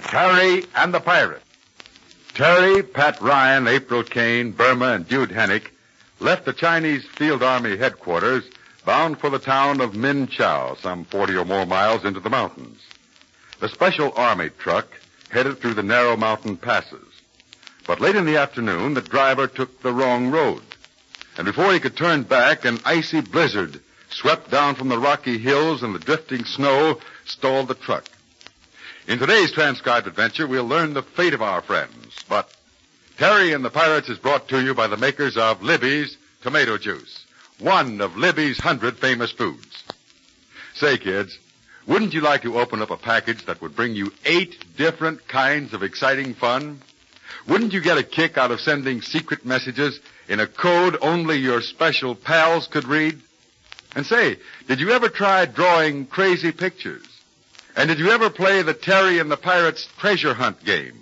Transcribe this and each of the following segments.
Terry and the Pirate. Terry, Pat Ryan, April Kane, Burma, and Jude Hennick left the Chinese Field Army headquarters bound for the town of Min Chau, some 40 or more miles into the mountains. The special army truck headed through the narrow mountain passes. But late in the afternoon, the driver took the wrong road. And before he could turn back, an icy blizzard swept down from the rocky hills, and the drifting snow stalled the truck. In today's transcribed adventure, we'll learn the fate of our friends. But Terry and the Pirates is brought to you by the makers of Libby's Tomato Juice, one of Libby's 100 famous foods. Say, kids, wouldn't you like to open up a package that would bring you 8 different kinds of exciting fun? Wouldn't you get a kick out of sending secret messages in a code only your special pals could read? And say, did you ever try drawing crazy pictures? And did you ever play the Terry and the Pirates treasure hunt game?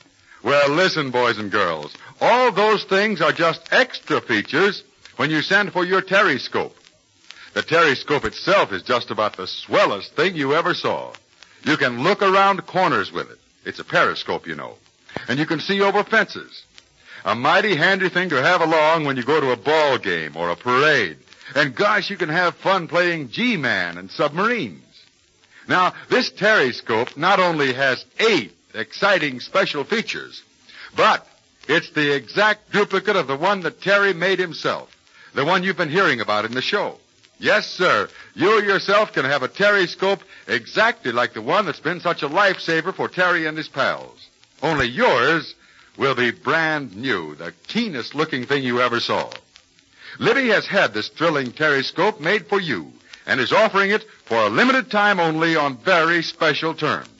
Well, listen, boys and girls, all those things are just extra features when you send for your Terryscope. The Terryscope itself is just about the swellest thing you ever saw. You can look around corners with it. It's a periscope, you know. And you can see over fences. A mighty handy thing to have along when you go to a ball game or a parade. And gosh, you can have fun playing G-Man and submarines. Now, this Terryscope not only has 8 exciting special features, but it's the exact duplicate of the one that Terry made himself, the one you've been hearing about in the show. Yes, sir, you yourself can have a Terryscope exactly like the one that's been such a lifesaver for Terry and his pals. Only yours will be brand new, the keenest looking thing you ever saw. Libby has had this thrilling Terryscope made for you and is offering it for a limited time only on very special terms.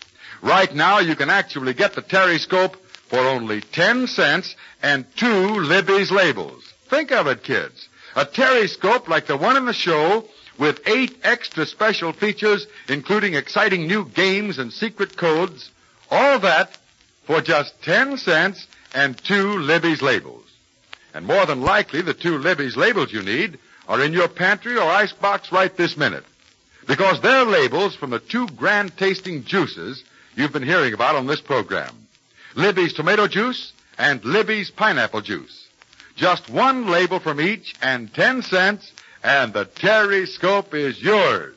Right now, you can actually get the Terryscope for only 10 cents and 2 Libby's labels. Think of it, kids. A Terryscope like the one in the show with 8 extra special features, including exciting new games and secret codes. All that for just 10 cents and 2 Libby's labels. And more than likely, the 2 Libby's labels you need are in your pantry or icebox right this minute. Because they're labels from the 2 grand-tasting juices you've been hearing about on this program. Libby's Tomato Juice and Libby's Pineapple Juice. Just 1 label from each and 10 cents, and the Terryscope is yours.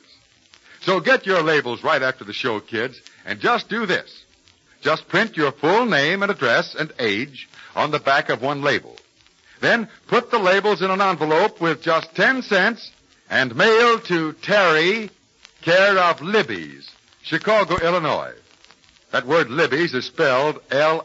So get your labels right after the show, kids, and just do this. Just print your full name and address and age on the back of 1 label. Then put the labels in an envelope with just 10 cents and mail to Terry, care of Libby's, Chicago, Illinois. That word Libby's is spelled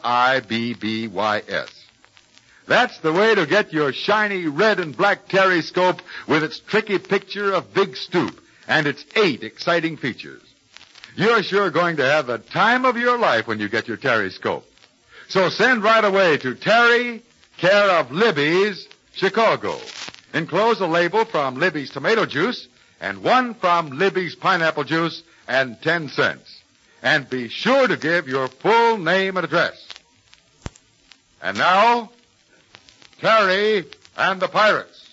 L-I-B-B-Y-S. That's the way to get your shiny red and black Terryscope with its tricky picture of Big Stoop and its 8 exciting features. You're sure going to have the time of your life when you get your Terryscope. So send right away to Terry, care of Libby's, Chicago. Enclose a label from Libby's Tomato Juice and 1 from Libby's Pineapple Juice and 10 cents. And be sure to give your full name and address. And now, Terry and the Pirates.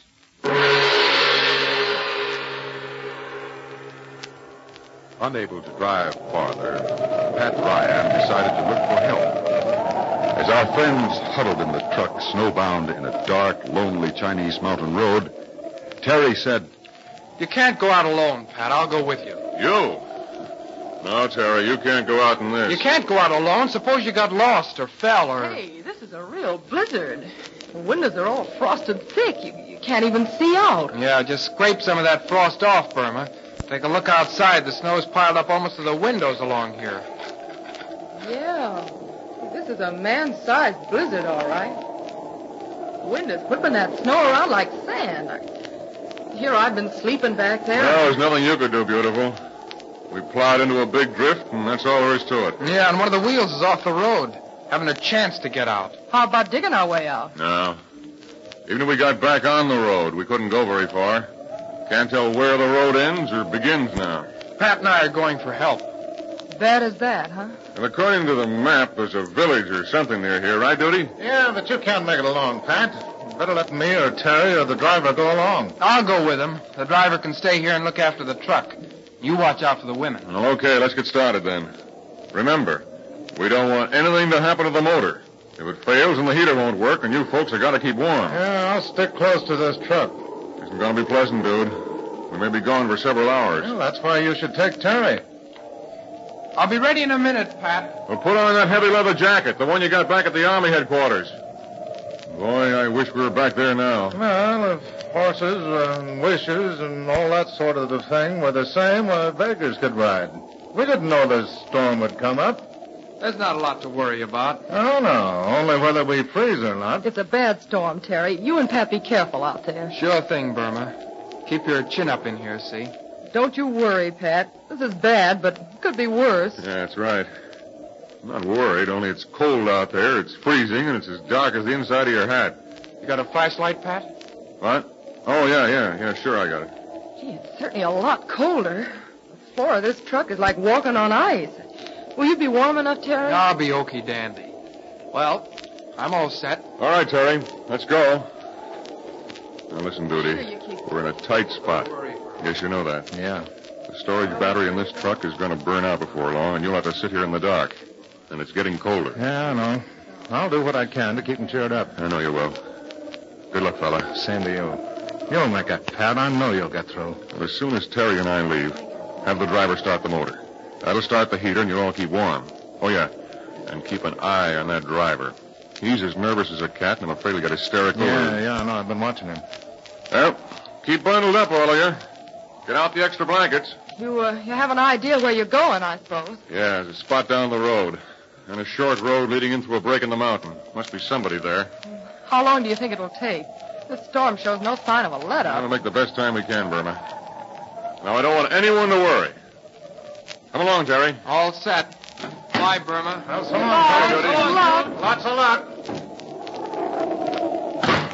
Unable to drive farther, Pat Ryan decided to look for help. As our friends huddled in the truck, snowbound in a dark, lonely Chinese mountain road, Terry said, "You can't go out alone, Pat. I'll go with you." You? No, Terry, you can't go out in this. You can't go out alone. Suppose you got lost or fell or... Hey, this is a real blizzard. The windows are all frosted thick. You can't even see out. Yeah, just scrape some of that frost off, Burma. Take a look outside. The snow's piled up almost to the windows along here. Yeah. This is a man-sized blizzard, all right. The wind is whipping that snow around like sand. Here I've been sleeping back there. Well, there's nothing you could do, beautiful. We plowed into a big drift, and that's all there is to it. Yeah, and one of the wheels is off the road. Haven't a chance to get out. How about digging our way out? No. Even if we got back on the road, we couldn't go very far. Can't tell where the road ends or begins now. Pat and I are going for help. Bad as that, huh? And according to the map, there's a village or something near here, right, Duty? Yeah, but you can't make it alone, Pat. Better let me or Terry or the driver go along. I'll go with him. The driver can stay here and look after the truck. You watch out for the women. Well, okay, let's get started then. Remember, We don't want anything to happen to the motor. If it fails and the heater won't work, and you folks have got to keep warm. Yeah, I'll stick close to this truck. Isn't going to be pleasant, dude. We may be gone for several hours. Well, that's why you should take Terry. I'll be ready in a minute, Pat. Well, put on that heavy leather jacket, the one you got back at the Army headquarters. Boy, I wish we were back there now. Well, if horses and wishes and all that sort of thing were the same, beggars could ride. We didn't know this storm would come up. There's not a lot to worry about. Oh, no. Only whether we freeze or not. It's a bad storm, Terry. You and Pat be careful out there. Sure thing, Burma. Keep your chin up in here, see? Don't you worry, Pat. This is bad, but it could be worse. Yeah, that's right. I'm not worried, only it's cold out there, it's freezing, and it's as dark as the inside of your hat. You got a flashlight, Pat? What? Oh, yeah, sure I got it. Gee, it's certainly a lot colder. The floor of this truck is like walking on ice. Will you be warm enough, Terry? I'll be okie dandy. Well, I'm all set. All right, Terry, let's go. Now, listen, Sure Duty. you keep- We're in a tight spot. Yes, you know that. Yeah. The storage battery in this truck is going to burn out before long, and you'll have to sit here in the dark. And it's getting colder. Yeah, I know. I'll do what I can to keep him cheered up. I know you will. Good luck, fella. Same to you. You'll make it, Pat. I know you'll get through. Well, as soon as Terry and I leave, have the driver start the motor. That'll start the heater, and you'll all keep warm. Oh, yeah. And keep an eye on that driver. He's as nervous as a cat, and I'm afraid he'll get hysterical. Yeah, I know. I've been watching him. Well, keep bundled up, all of you. Get out the extra blankets. You have an idea where you're going, I suppose. Yeah, there's a spot down the road. And a short road leading in through a break in the mountain. Must be somebody there. How long do you think it'll take? This storm shows no sign of a We'll let-up. make the best time we can, Burma. Now, I don't want anyone to worry. Come along, Terry. All set. Bye, Burma. Well, so Bye. long, Terry. Good luck. Lots of luck.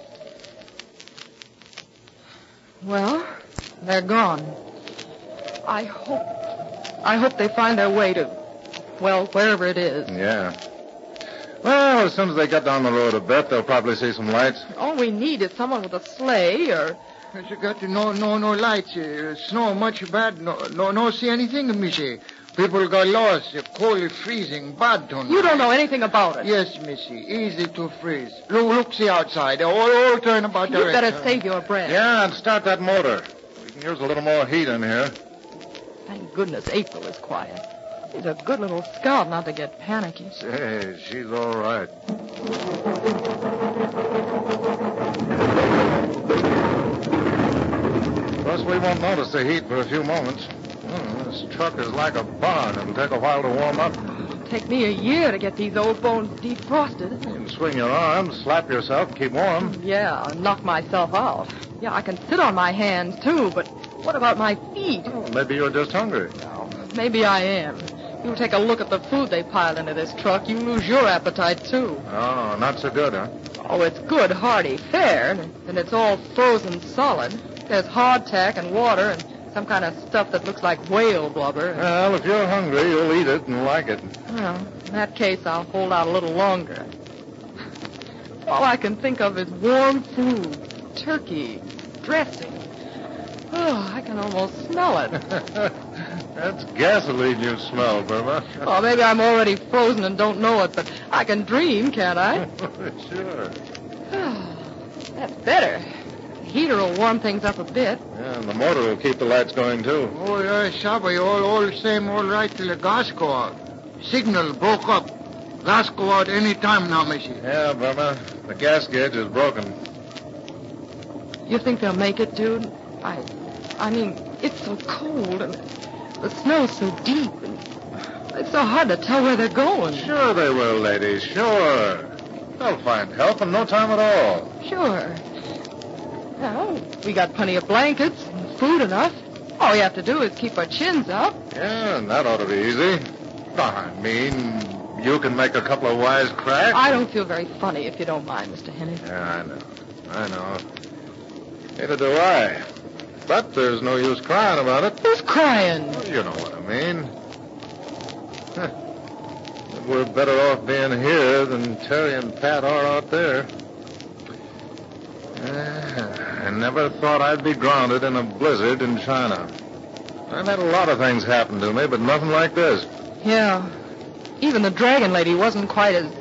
Well, they're gone. I hope they find their way to, well, wherever it is. Yeah. Well, as soon as they get down the road a bit, they'll probably see some lights. All we need is someone with a sleigh or... You got no lights. Snow much bad. No see anything, Missy. People got lost. Cold, freezing, bad tonight. You don't know anything about it. Yes, Missy. Easy to freeze. Look, see outside. All turn about You direction. better save your breath. Yeah, and start that motor. We can use a little more heat in here. Thank goodness April is quiet. She's a good little scout not to get panicky. Say, she's all right. Plus, we won't notice the heat for a few moments. This truck is like a barn. It'll take a while to warm up. It'll take me a year to get these old bones defrosted. You can swing your arms, slap yourself, keep warm. Yeah, and knock myself out. Yeah, I can sit on my hands, too, but what about my feet? Well, maybe you're just hungry. Maybe I am. You take a look at the food they piled into this truck, you lose your appetite, too. Oh, not so good, huh? Oh, it's good, hearty fare, and it's all frozen solid. There's hardtack and water and some kind of stuff that looks like whale blubber. Well, if you're hungry, you'll eat it and like it. Well, in that case, I'll hold out a little longer. All I can think of is warm food, turkey, dressing. Oh, I can almost smell it. That's gasoline you smell, Burma. Oh, maybe I'm already frozen and don't know it, but I can dream, can't I? Sure. That's better. The heater will warm things up a bit. Yeah, and the motor will keep the lights going, too. Oh, yeah, Shabby. All same, all right till the gas go out. Signal broke up. Gas go out any time now, Missy. Yeah, Burma. The gas gauge is broken. You think they'll make it, dude? I mean, it's so cold and the snow's so deep and it's so hard to tell where they're going. Sure they will, ladies. Sure. They'll find help in no time at all. Sure. Well, we got plenty of blankets and food enough. All we have to do is keep our chins up. Yeah, and that ought to be easy. I mean, you can make a couple of wise cracks. I don't feel very funny, if you don't mind, Mr. Henny. Yeah, I know. Neither do I. But there's no use crying about it. Who's crying? You know what I mean. We're better off being here than Terry and Pat are out there. I never thought I'd be grounded in a blizzard in China. I've had a lot of things happen to me, but nothing like this. Yeah. Even the Dragon Lady wasn't quite as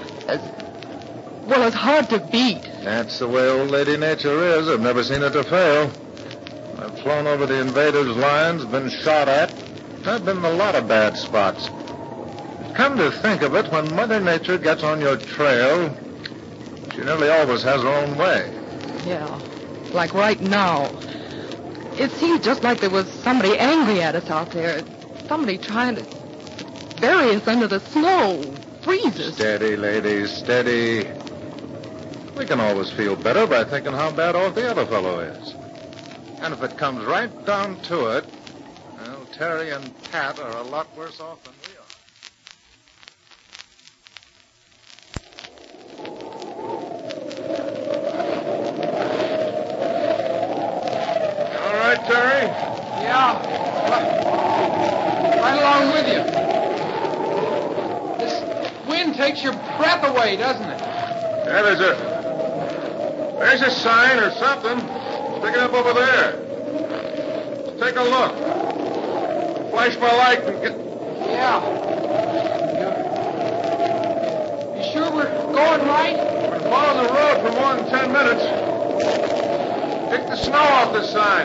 hard to beat. That's the way old Lady Nature is. I've never seen it to fail. I've flown over the invaders' lines, been shot at. I've been in a lot of bad spots. Come to think of it, when Mother Nature gets on your trail, she nearly always has her own way. Yeah, like right now. It seems just like there was somebody angry at us out there. Somebody trying to bury us under the snow, freeze us. Steady, ladies, steady. We can always feel better by thinking how bad off the other fellow is. And if it comes right down to it, well, Terry and Pat are a lot worse off than we are. All right, Terry? Yeah. Right along with you. This wind takes your breath away, doesn't it? Yeah, there's a sign or something sticking up over there. Take a look. Flash my light and get... Yeah. You sure we're going right? We've been following the road for more than 10 minutes. Pick the snow off the sign.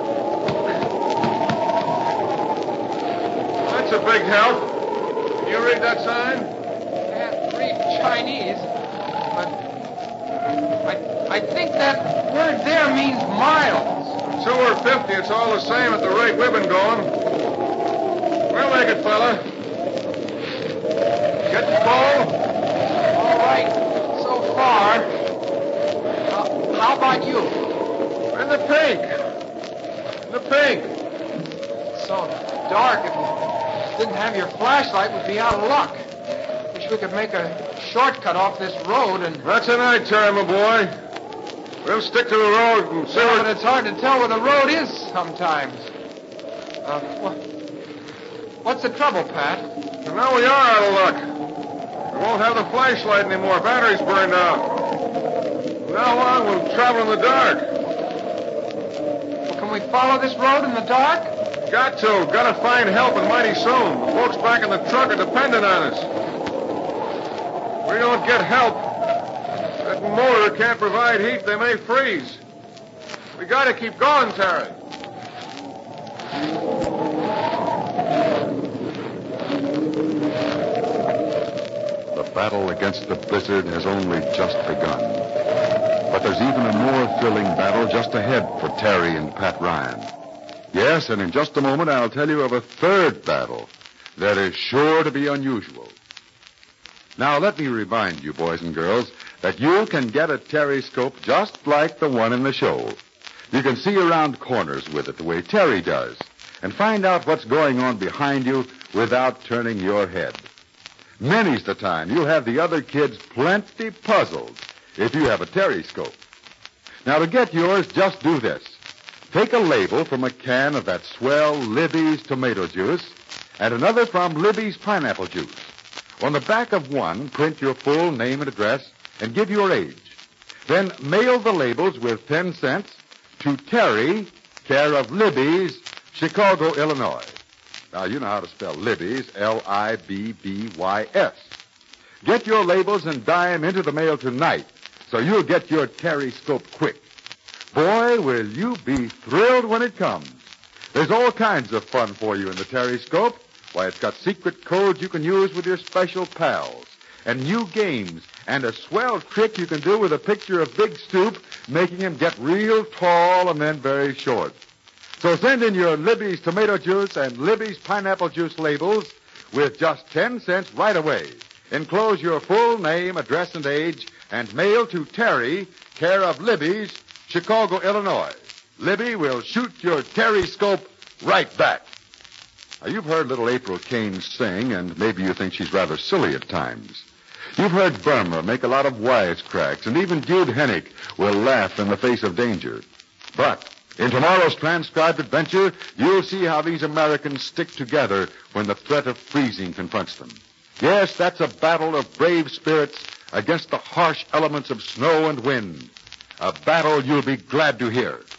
That's a big help. Can you read that sign? Can't read Chinese, but I think that word there means miles. 2 or 50, it's all the same at the rate we've been going. We'll make it, fella. Getting full? All right, so far. How about you? In the pink. In the pink. It's so dark. If you didn't have your flashlight, we'd be out of luck. Wish we could make a shortcut off this road and... That's an eye, Terry, my boy. We'll stick to the road and see Yeah, what... but it's hard to tell where the road is sometimes. What's the trouble, Pat? And now we are out of luck. We won't have the flashlight anymore. Battery's burned out. From now on, we'll travel in the dark. Well, can we follow this road in the dark? Got to. Got to find help, and mighty soon. The folks back in the truck are dependent on us. If we don't get help, that motor can't provide heat. They may freeze. We got to keep going, Terry. The battle against the blizzard has only just begun. But there's even a more thrilling battle just ahead for Terry and Pat Ryan. Yes, and in just a moment I'll tell you of a third battle that is sure to be unusual. Now let me remind you, boys and girls, that you can get a Terry-scope just like the one in the show. You can see around corners with it the way Terry does and find out what's going on behind you without turning your head. Many's the time you'll have the other kids plenty puzzled if you have a Terry-scope. Now, to get yours, just do this. Take a label from a can of that swell Libby's tomato juice and another from Libby's pineapple juice. On the back of one, print your full name and address and give your age. Then mail the labels with 10 cents to Terry, care of Libby's, Chicago, Illinois. Now, you know how to spell Libby's, Libbys. Get your labels and dime into the mail tonight so you'll get your Terry-scope quick. Boy, will you be thrilled when it comes. There's all kinds of fun for you in the Terry-scope. Why, it's got secret codes you can use with your special pals, and new games, and a swell trick you can do with a picture of Big Stoop, making him get real tall and then very short. So send in your Libby's tomato juice and Libby's pineapple juice labels with just 10 cents right away. Enclose your full name, address, and age, and mail to Terry, care of Libby's, Chicago, Illinois. Libby will shoot your Terry-scope right back. Now, you've heard little April Kane sing, and maybe you think she's rather silly at times. You've heard Burma make a lot of wisecracks, and even Jude Hennick will laugh in the face of danger. But in tomorrow's transcribed adventure, you'll see how these Americans stick together when the threat of freezing confronts them. Yes, that's a battle of brave spirits against the harsh elements of snow and wind. A battle you'll be glad to hear.